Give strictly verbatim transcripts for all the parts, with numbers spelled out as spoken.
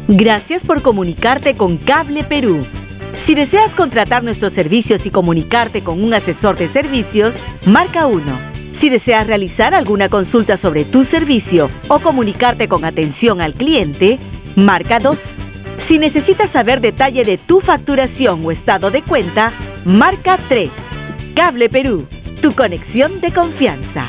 Gracias por comunicarte con Cable Perú. Si deseas contratar nuestros servicios y comunicarte con un asesor de servicios, marca uno. Si deseas realizar alguna consulta sobre tu servicio o comunicarte con atención al cliente, marca dos. Si necesitas saber detalle de tu facturación o estado de cuenta, marca tres. Cable Perú, tu conexión de confianza.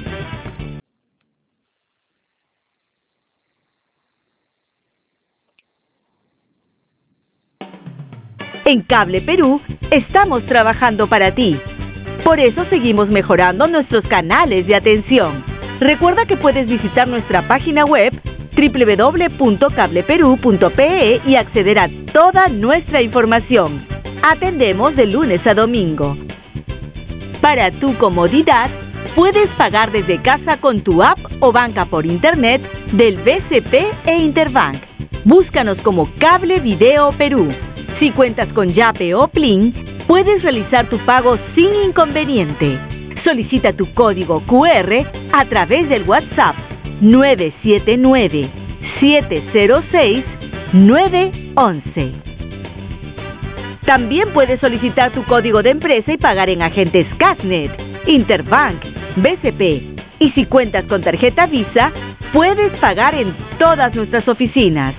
En Cable Perú estamos trabajando para ti. Por eso seguimos mejorando nuestros canales de atención. Recuerda que puedes visitar nuestra página web doble u doble u doble u punto cable perú punto pe e y acceder a toda nuestra información. Atendemos de lunes a domingo. Para tu comodidad, puedes pagar desde casa con tu app o banca por internet del B C P e Interbank. Búscanos como Cable Video Perú. Si cuentas con Yape o Plin, puedes realizar tu pago sin inconveniente. Solicita tu código cu erre a través del WhatsApp nueve siete nueve, siete cero seis, nueve once. También puedes solicitar tu código de empresa y pagar en agentes Casnet, Interbank, B C P. Y si cuentas con tarjeta Visa, puedes pagar en todas nuestras oficinas.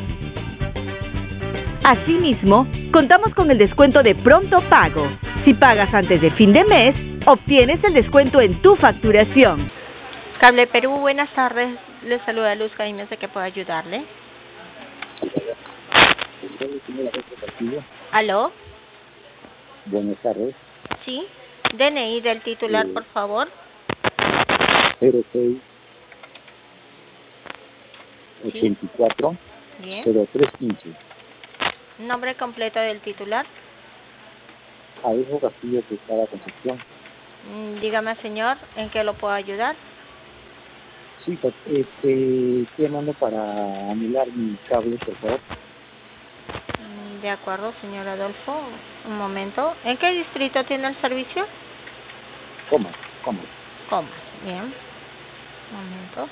Asimismo, contamos con el descuento de pronto pago. Si pagas antes de fin de mes, obtienes el descuento en tu facturación. Cable Perú, buenas tardes. Le saluda Luz Jaime, ¿de qué puedo ayudarle? ¿Aló? Buenas tardes. Sí. D N I del titular, eh, por favor. cero seis, ochenta y cuatro, Bien. cero tres quince. Nombre completo del titular. Alejo Castillo Pesada Concepción. Mm, Dígame, señor, ¿en qué lo puedo ayudar? Sí, pues, este, estoy llamando para anular mi cable, por favor. Mm, De acuerdo, señor Adolfo. Un momento. ¿En qué distrito tiene el servicio? ¿Cómo? ¿Cómo? Comas. Bien. Un momento.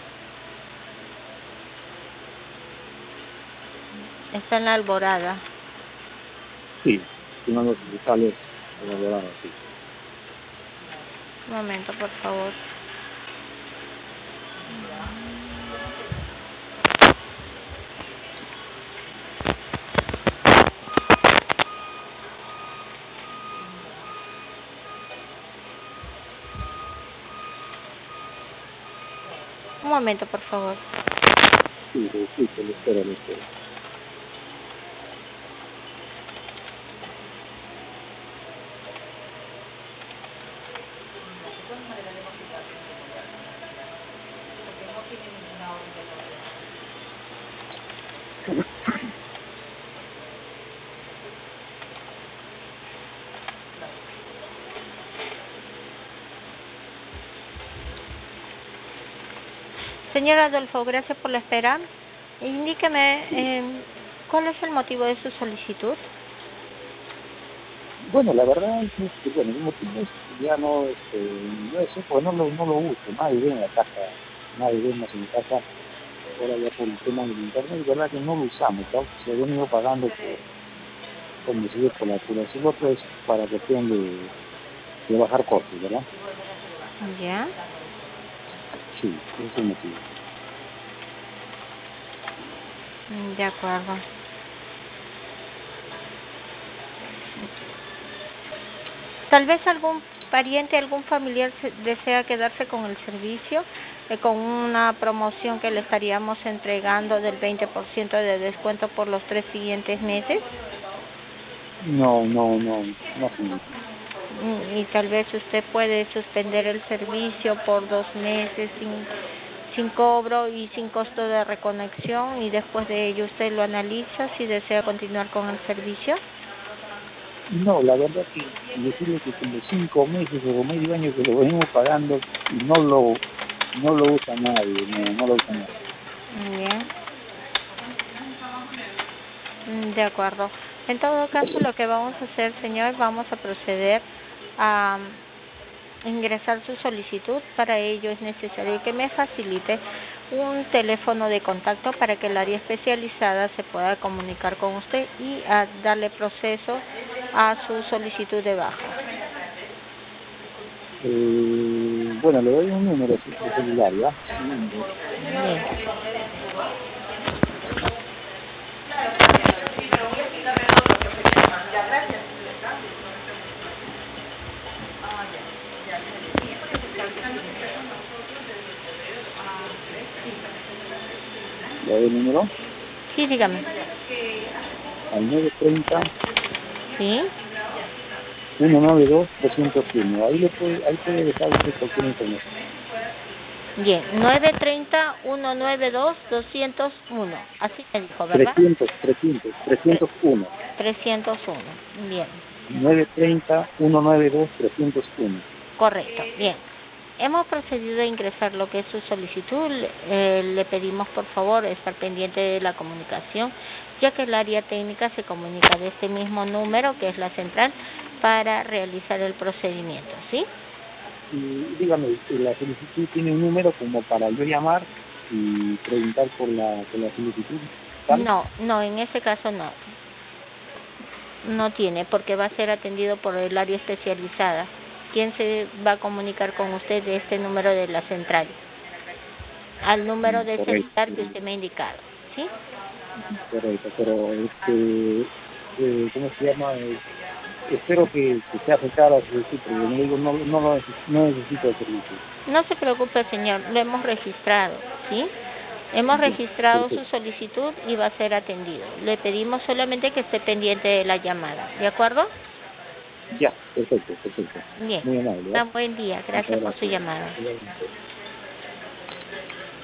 Está en la Alborada. Sí, uno de los fiscales elaborados, sí. Un momento, por favor. Un momento, por favor. Sí, sí, sí, sí, lo espero, lo espero. Señor Adolfo, gracias por la espera. Indíqueme, eh, ¿cuál es el motivo de su solicitud? Bueno, la verdad es que, bueno, el motivo es que ya no, este, no es eso, porque no lo, no lo uso, nadie ve en la casa, nadie ve más en la casa, ahora ya por el tema del internet, y verdad que no lo usamos, ¿no? Se ha venido pagando por, como decir, por la curación, lo otro es para cuestión de, de bajar costos, ¿verdad? Ya. Sí, ese es el motivo. Mm, De acuerdo. Tal vez algún pariente, algún familiar se- desea quedarse con el servicio, eh, con una promoción que le estaríamos entregando del veinte por ciento de descuento por los tres siguientes meses. No, no, no, no, señor. Mm, Y tal vez usted puede suspender el servicio por dos meses sin, sin cobro y sin costo de reconexión, y después de ello usted lo analiza si desea continuar con el servicio. No, la verdad que decirle que como cinco meses o medio año que lo venimos pagando y no lo, no lo usa nadie, no, no lo usa nadie. Bien. Mm, De acuerdo. En todo caso, lo que vamos a hacer, señor, vamos a proceder a ingresar su solicitud. Para ello es necesario que me facilite un teléfono de contacto para que el área especializada se pueda comunicar con usted y a darle proceso a su solicitud de baja. Eh, bueno, le doy un número de celular, ¿ya? Bien. ¿Le doy el número? Sí, dígame. Al nueve treinta, Sí. uno nueve dos, trescientos uno. Ahí le puede, ahí puede dejar usted cualquier información. Bien, nueve treinta, uno nueve dos, doscientos uno. Así me dijo, ¿verdad? trescientos, trescientos, trescientos uno. trescientos uno. Bien. nueve treinta, uno nueve dos, trescientos uno. Correcto. Bien. Hemos procedido a ingresar lo que es su solicitud. Eh, le pedimos, por favor, estar pendiente de la comunicación, ya que el área técnica se comunica de este mismo número, que es la central, para realizar el procedimiento, ¿sí? Y dígame, la solicitud tiene un número como para yo llamar y preguntar por la, por la solicitud, ¿tal? No, no, en ese caso no. No tiene, porque va a ser atendido por el área especializada. ¿Quién se va a comunicar con usted de este número de la central? Al número de celular que usted me ha indicado, ¿sí? Correcto, pero este, eh, ¿cómo se llama? Eh, espero que, que sea afectada a su solicitud, porque no digo, no, no, lo neces- no necesito el servicio. No se preocupe, señor, lo hemos registrado, ¿sí? Hemos Ya, registrado su perfecto. solicitud y va a ser atendido. Le pedimos solamente que esté pendiente de la llamada, ¿de acuerdo? Ya, perfecto, perfecto. Bien. Muy amable, ¿eh? Tan buen día. Gracias Muchas por su gracias. llamada. Igualmente.